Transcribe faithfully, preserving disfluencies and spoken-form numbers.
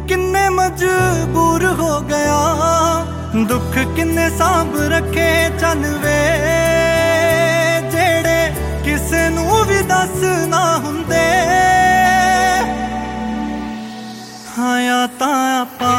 किन्ने मजबूर हो गया, दुख किन्ने सांभ रखे चन वे, जेड़े किसे नू भी दस ना हुंदे। हाँ या तां आपां